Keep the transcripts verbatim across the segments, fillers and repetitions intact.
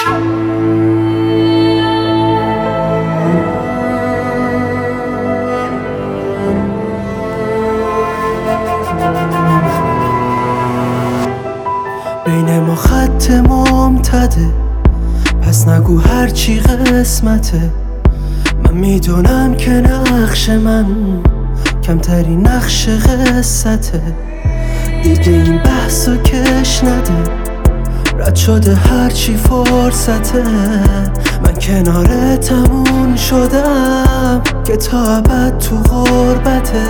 بین ما خط ممتده، پس نگو هرچی قسمته. من میدونم که نقش من کمترین نقش قصته. دیگه این بحثو کش نده، رد شده هرچی فرصته. من کنار تموم شدم که تا ابد تو غربته.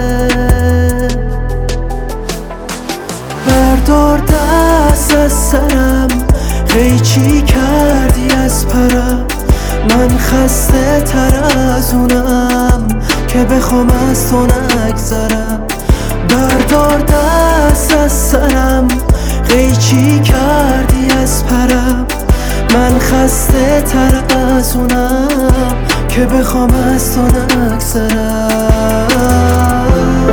بردار دست از سرم، قیچی کردی از پرم. من خسته تر از اونم که بخوام از تو نگذرم. بردار دست از سرم، قیچی کردی از پرم. من خسته تر از اونم که بخوام از تو نگذرم.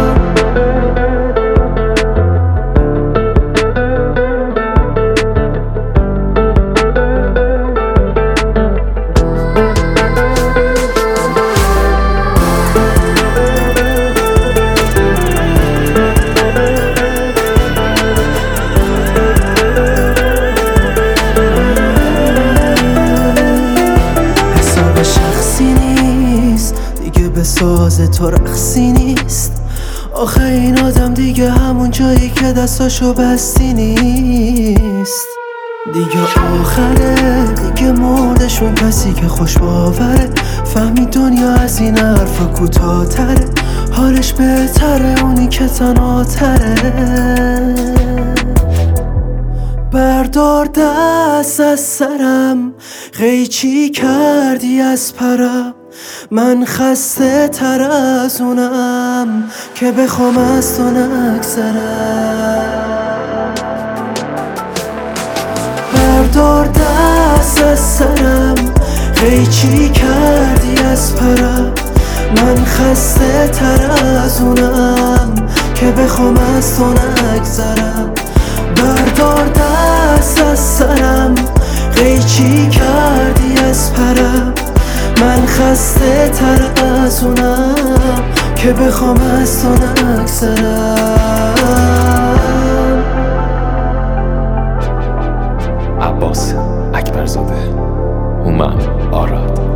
به ساز تو رقصی نیست. آخه این آدم دیگه همون جایی که دستاشو بستی نیست. دیگه آخره، دیگه مردشون کسی که خوش باوره. فهمی دنیا از این حرفا کوتاه تره، حالش بهتره اونی که تنها تره. بردار دست از سرم، قیچی کردی از پرم. من خسته تر از اونم که بخوام از تو نگذرم. بردار دست از سرم، قیچی کردی از پرم. من خسته تر از اونم که بخوام از تو نگذرم. بردار دست از سرم، قیچی کردی از پرم. من خسته تر از اونم که بخوام از تو نگذرم. عباس اکبرزاده، هومن آراد.